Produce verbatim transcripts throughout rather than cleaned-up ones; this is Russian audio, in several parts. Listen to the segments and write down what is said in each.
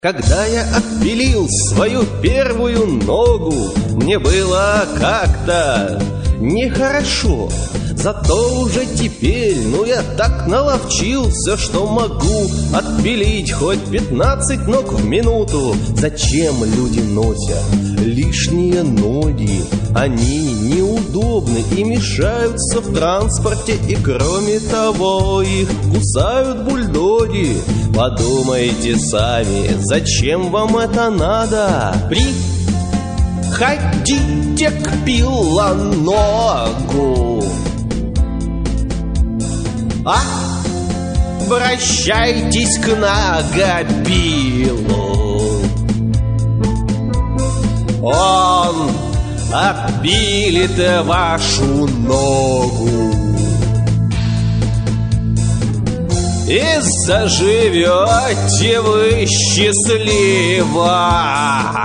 Когда я отпилил свою первую ногу, мне было как-то нехорошо. Зато уже теперь, ну я так наловчился, что могу отпилить хоть пятнадцать ног в минуту. Зачем люди носят лишние ноги? Они неудобны и мешаются в транспорте. И кроме того, их кусают бульдоги. Подумайте сами, зачем вам это надо? Приходите к пилоногу. Обращайтесь к ногопилу. Он отпилит вашу ногу и заживете вы счастливо.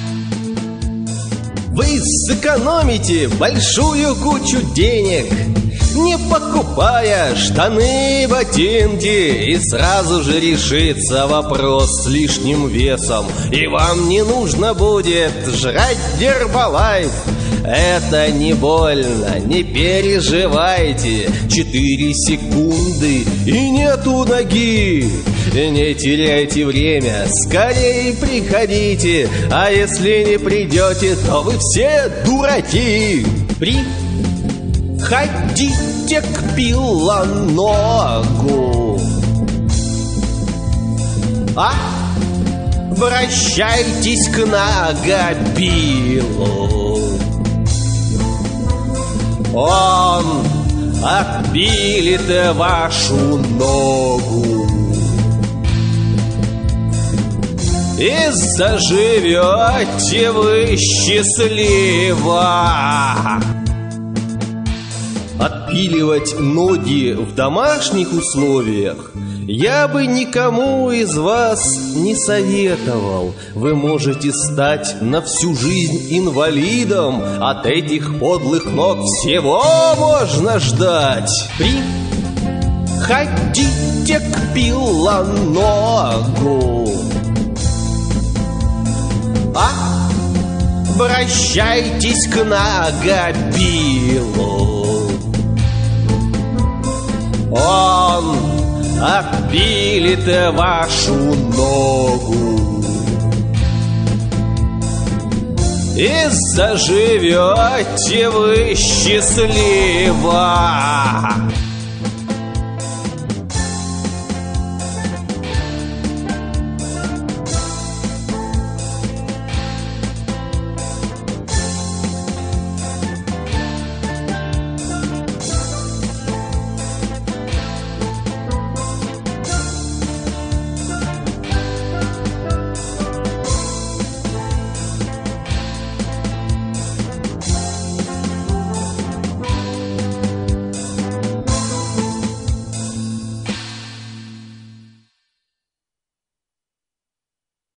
Вы сэкономите большую кучу денег, не покупая штаны, ботинки, и сразу же решится вопрос с лишним весом, и вам не нужно будет жрать Гербалайф. Это не больно, не переживайте. Четыре секунды и нету ноги. Не теряйте время, скорее приходите. А если не придете, то вы все дураки. Приходите к пилоногу. Обращайтесь к ногопилу. Он отпилит вашу ногу и заживете вы счастливо. Отпиливать ноги в домашних условиях я бы никому из вас не советовал. Вы можете стать на всю жизнь инвалидом. От этих подлых ног всего можно ждать. Приходите к пилоногу. Обращайтесь к ногопилу. Он отпилит вашу ногу и заживете вы счастливо.